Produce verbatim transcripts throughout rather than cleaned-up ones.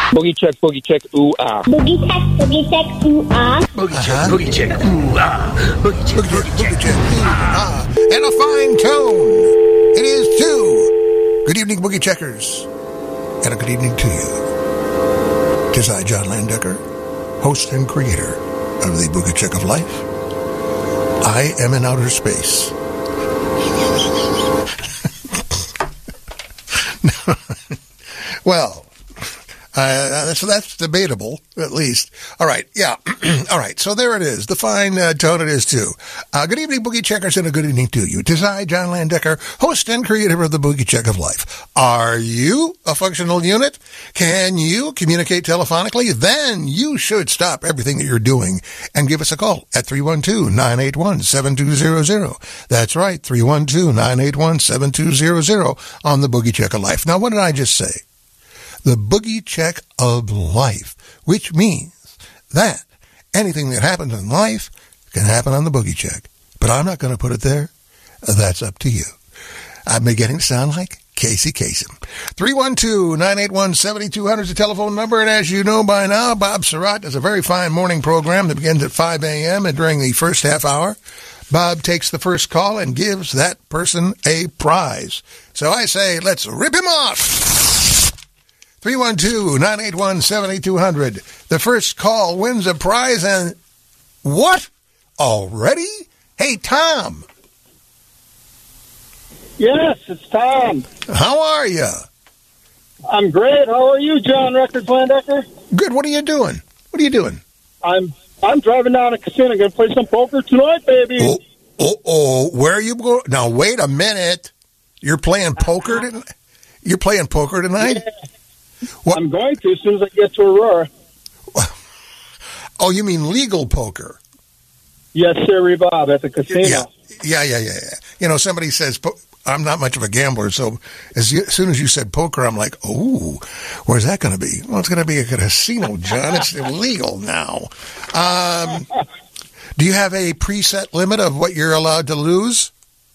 Boogie check, boogie check, ooh ah. Boogie check, boogie check, ooh ah. Boogie check, uh-huh. boogie check, ooh ah. Boogie check, boogie, boogie check, check, ooh ah. And a fine tone. It is too. Good evening, Boogie Checkers. And a good evening to you. Tis I, John Landecker, host and creator of the Boogie Check of Life. I am in outer space. Well, uh, that's, that's debatable, at least. All right, yeah. All right, so there it is. The fine uh, tone it is, too. Uh, good evening, Boogie Checkers, and a good evening to you. Tis I, John Landecker, host and creator of the Boogie Check of Life. Are you a functional unit? Can you communicate telephonically? Then you should stop everything that you're doing and give us a call at three one two, nine eight one, seven two zero zero. That's right, three one two, nine eight one, seven two zero zero on the Boogie Check of Life. Now, what did I just say? The Boogie Check of Life, which means that anything that happens in life can happen on the Boogie Check. But I'm not going to put it there. That's up to you. I'm beginning to sound like Casey Kasem. three one two, nine eight one, seven two zero zero is the telephone number. And as you know by now, Bob Surratt does a very fine morning program that begins at five a.m. And during the first half hour, Bob takes the first call and gives that person a prize. So I say, let's rip him off. three one two, nine eight one, seven two zero zero. The first call wins a prize, and what? Already? Hey, Tom. Yes, it's Tom. How are you? I'm great. How are you, John Records Landecker? Good. What are you doing? What are you doing? I'm I'm driving down to casino. Going to play some poker tonight, baby. Oh, oh, oh. Where are you going? Now, wait a minute. You're playing poker tonight? You're playing poker tonight? Yeah. What? I'm going to as soon as I get to Aurora. Oh, you mean legal poker? Yes, sir, Bob, at the casino. Yeah, yeah, yeah, yeah. yeah. You know, somebody says, I'm not much of a gambler, so as, you, as soon as you said poker, I'm like, oh, where's that going to be? Well, it's going to be a casino, John. It's illegal now. Um, do you have a preset limit of what you're allowed to lose?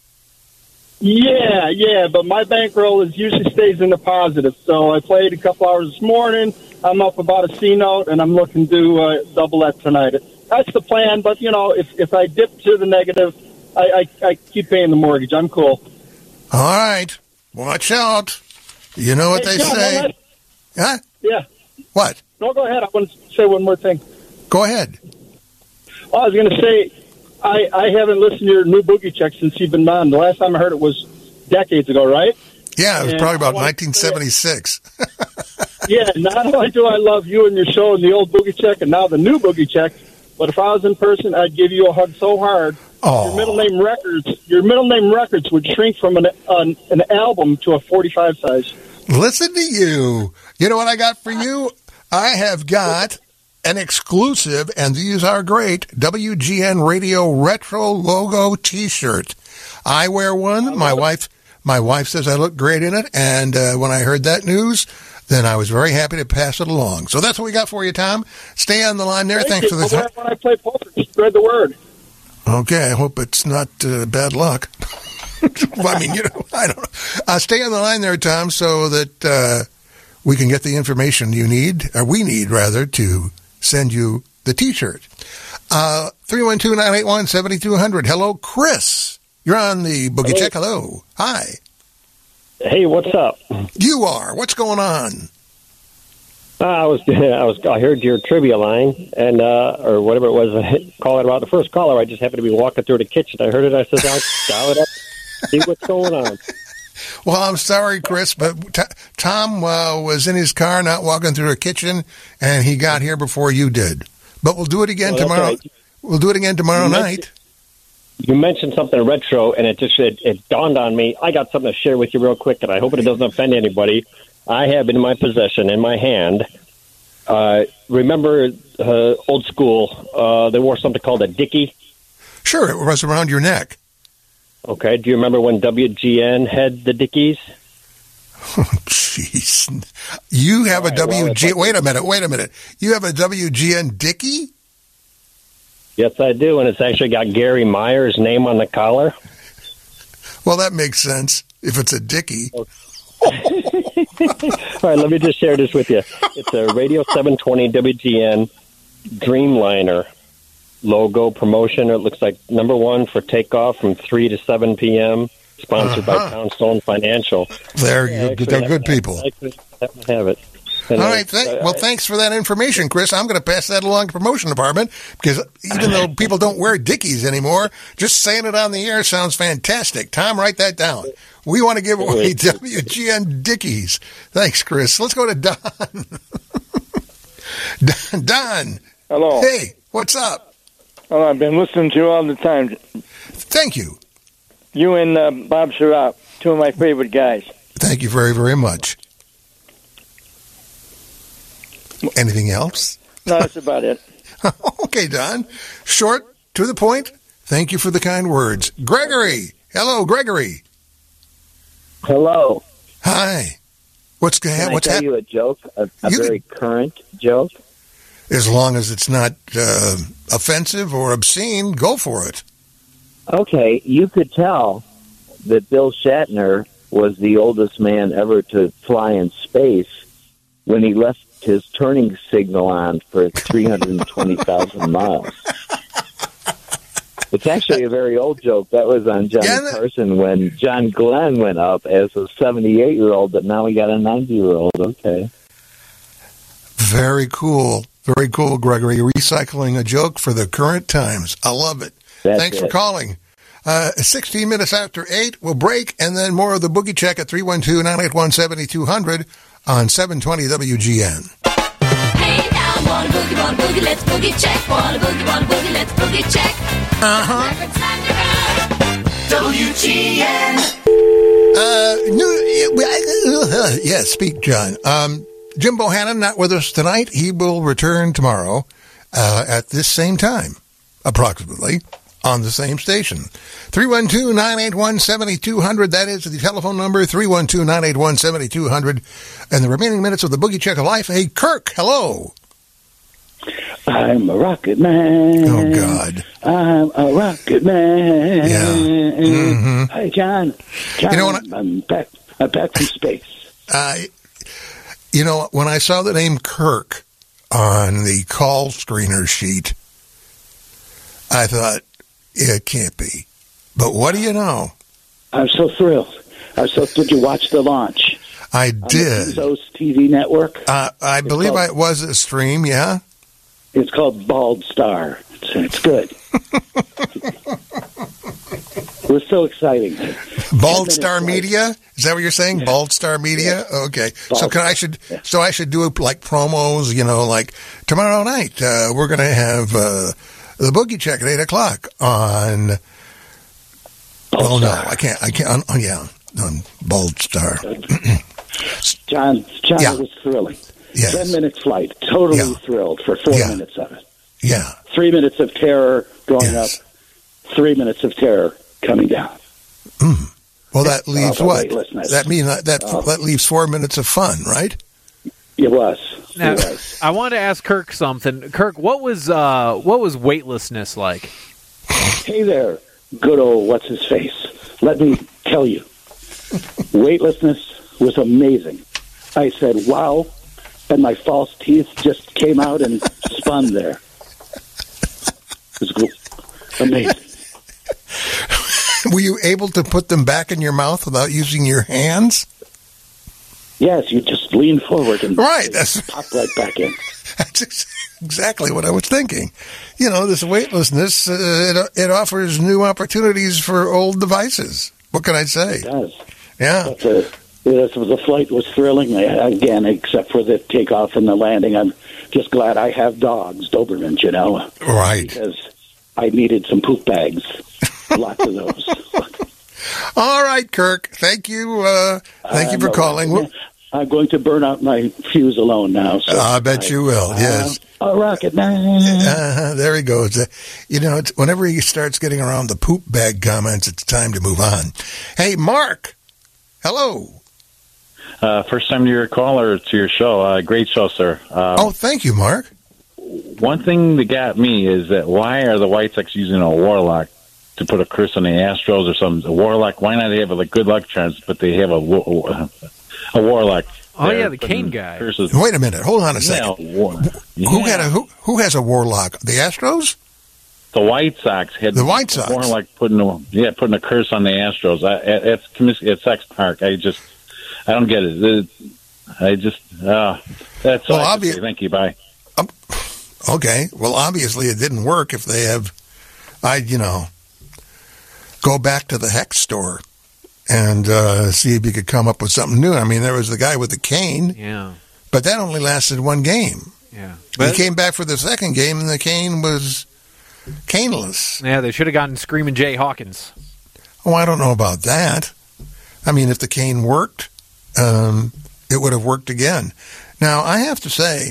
Yeah, yeah, but my bankroll is usually stays in the positive. So I played a couple hours this morning. I'm up about a C note, and I'm looking to uh, double that tonight. That's the plan. But you know, if if I dip to the negative, I, I I keep paying the mortgage. I'm cool. All right, watch out. You know what hey, they John, say? Huh? Yeah. What? No, go ahead. I want to say one more thing. Go ahead. Oh, I was going to say. I, I haven't listened to your new Boogie Check since you've been on. The last time I heard it was decades ago, right? Yeah, it was and probably about nineteen seventy-six. Yeah, not only do I love you and your show and the old Boogie Check and now the new Boogie Check, but if I was in person, I'd give you a hug so hard. Oh. Your middle name records, your middle name records would shrink from an an, an album to a forty-five size. Listen to you. You know what I got for you? I have got an exclusive, and these are great, W G N Radio Retro Logo T-shirt. I wear one. My wife my wife says I look great in it, and uh, when I heard that news, then I was very happy to pass it along. So that's what we got for you, Tom. Stay on the line there. Thank Thanks you. for the I'll wear it when I play poker. Spread the word. Okay, I hope it's not uh, bad luck. Well, I mean, you know, I don't know. Uh, stay on the line there, Tom, so that uh, we can get the information you need, or we need, rather, to send you the T-shirt. Uh, three one two, nine eight one, seven two zero zero. Hello, Chris. You're on the Boogie Hello. Check. Hello. Hi. Hey, what's up? You are. What's going on? Uh, I was, I was, I heard your trivia line, and uh, or whatever it was, uh, calling about the first caller. I just happened to be walking through the kitchen. I heard it. I said, "I'll dial it up, see what's going on." Well, I'm sorry, Chris, but t- Tom uh, was in his car, not walking through the kitchen, and he got here before you did. But we'll do it again well, tomorrow. Right. We'll do it again tomorrow you night. You mentioned something retro, and it just it, it dawned on me. I got something to share with you real quick, and I hope it doesn't offend anybody. I have in my possession, in my hand, uh, remember uh, old school, uh, they wore something called a dickie? Sure, it was around your neck. Okay, do you remember when W G N had the dickies? Oh, jeez. You have All a right, W G... Well, wait a minute, wait a minute. You have a W G N dickie? Yes, I do, and it's actually got Gary Meyer's name on the collar. Well, that makes sense, if it's a dickie. All right, let me just share this with you. It's a Radio seven twenty W G N Dreamliner logo promotion. It looks like number one for takeoff from three to seven p.m., sponsored uh-huh. by Poundstone Financial. They're, yeah, good, they're good people. I have it. And All I, right. Th- I, well, thanks for that information, Chris. I'm going to pass that along to the promotion department because even though people don't wear Dickies anymore, just saying it on the air sounds fantastic. Tom, write that down. We want to give away W G N Dickies. Thanks, Chris. Let's go to Don. Don. Hello. Hey, what's up? Oh, I've been listening to you all the time. Thank you. You and uh, Bob Surratt, two of my favorite guys. Thank you very, very much. Anything else? No, that's about it. Okay, Don. Short, to the point. Thank you for the kind words. Gregory. Hello, Gregory. Hello. Hi. What's Can what's I tell happening? you a joke? A, a You very current joke? As long as it's not uh, offensive or obscene, go for it. Okay, you could tell that Bill Shatner was the oldest man ever to fly in space when he left his turning signal on for three hundred twenty thousand miles. It's actually a very old joke. That was on Johnny Yeah, that- Carson when John Glenn went up as a seventy-eight-year-old, but now we got a ninety-year-old. Okay. Very cool. Very cool, Gregory. Recycling a joke for the current times. I love it. That's Thanks it. for calling. Uh, sixteen minutes after eight, we'll break, and then more of the Boogie Check at three one two, nine eight one, seven two zero zero on seven twenty W G N. Hey now, wanna boogie, wanna boogie, let's boogie check. Wanna boogie, wanna boogie, let's boogie check. Uh-huh. W G N. Uh, new, yeah, speak, John. Um, Jim Bohannon not with us tonight. He will return tomorrow uh, at this same time, approximately, on the same station. three one two, nine eight one, seven two zero zero. That is the telephone number, three one two, nine eight one, seven two zero zero. And the remaining minutes of the Boogie Check of Life. Hey, Kirk, hello. I'm a rocket man. Oh, God. I'm a rocket man. Yeah. Mm-hmm. Hi, John. John, You know what I- I'm back. I'm back from space. Uh, you know, when I saw the name Kirk on the call screener sheet, I thought, it can't be. But what do you know? I'm so thrilled. I'm so. Did you watch the launch? I On the did. Bezos T V network. Uh, I It's believe called- I, it was a stream, yeah? It's called Bald Star. It's, it's good. It was so exciting. Bald minutes Star late. Media? Is that what you're saying? Bald Star Media? Okay. So Bald can I should so I should do like promos, you know, like tomorrow night uh, we're going to have uh, the Boogie Check at eight o'clock on. Oh no, I can't. I can't. Oh yeah, on Bald Star. John, John, Yeah. it was thrilling. Yes. Ten minute flight. Totally Yeah. thrilled for four Yeah. minutes of it. Yeah. Three minutes of terror going Yes. up. Three minutes of terror coming down. Mm. Well, that leaves the what? weightlessness. That mean that that, Oh. that leaves four minutes of fun, right? It was. Now, It was. I wanted to ask Kirk something. Kirk, what was uh, what was weightlessness like? Hey there, good old what's his face. Let me tell you, weightlessness was amazing. I said, wow, and my false teeth just came out and spun there. It was cool. Amazing. Were you able to put them back in your mouth without using your hands? Yes, you just lean forward and Right, that's pop right back in. That's ex- exactly what I was thinking. You know, this weightlessness, uh, it, it offers new opportunities for old devices. What can I say? It does. Yeah. But the, this was, the flight was thrilling, again, except for the takeoff and the landing. I'm just glad I have dogs, Dobermans, you know. Right. Because I needed some poop bags. Lots of those. All right, Kirk. Thank you. Uh, thank you for I'm a calling. rocket man. I'm going to burn out my fuse alone now. So I bet you will, yes. I'm a rocket man. Uh, there he goes. Uh, you know, it's, whenever he starts getting around the poop bag comments, it's time to move on. Hey, Mark. Hello. Uh, first time you're a caller to your show. Uh, great show, sir. Um, oh, thank you, Mark. One thing that got me is that why are the White Sox using a Warlock to put a curse on the Astros or something? A Warlock, why not they have a like, good luck charms, but they have a... a Warlock. Oh, They're yeah, the putting Kane guy. curses- Wait a minute. Hold on a second. Yeah, war- Who yeah. had a who? Who has a Warlock? The Astros? The White Sox had The White Sox. Warlock putting a yeah putting a curse on the Astros. I, at, at, commis- at Sex Park. I just I don't get it. It- I just uh, that's all Well, I have to obvi- say. Thank you. Bye. Okay. Well, obviously it didn't work. If they have, I you know, go back to the Hex store and uh, see if you could come up with something new. I mean, there was the guy with the cane, Yeah. but that only lasted one game. Yeah. He came back for the second game, and the cane was caneless. Yeah, they should have gotten Screaming Jay Hawkins. Oh, I don't know about that. I mean, if the cane worked, um, it would have worked again. Now, I have to say,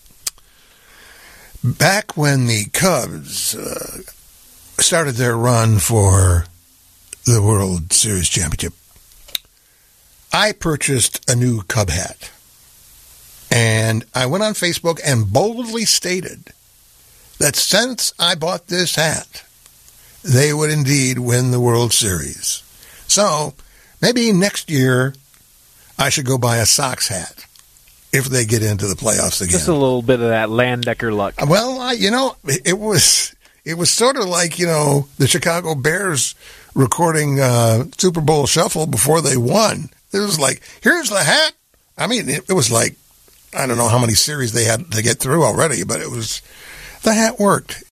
back when the Cubs uh, started their run for the World Series championship, I purchased a new Cub hat. And I went on Facebook and boldly stated that since I bought this hat, they would indeed win the World Series. So maybe next year I should go buy a Sox hat if they get into the playoffs again. Just a little bit of that Landecker luck. Well, I, you know, it was it was sort of like, you know, the Chicago Bears recording uh, Super Bowl Shuffle before they won. It was like, here's the hat. I mean, it, it was like, I don't know how many series they had to get through already, but it was, the hat worked.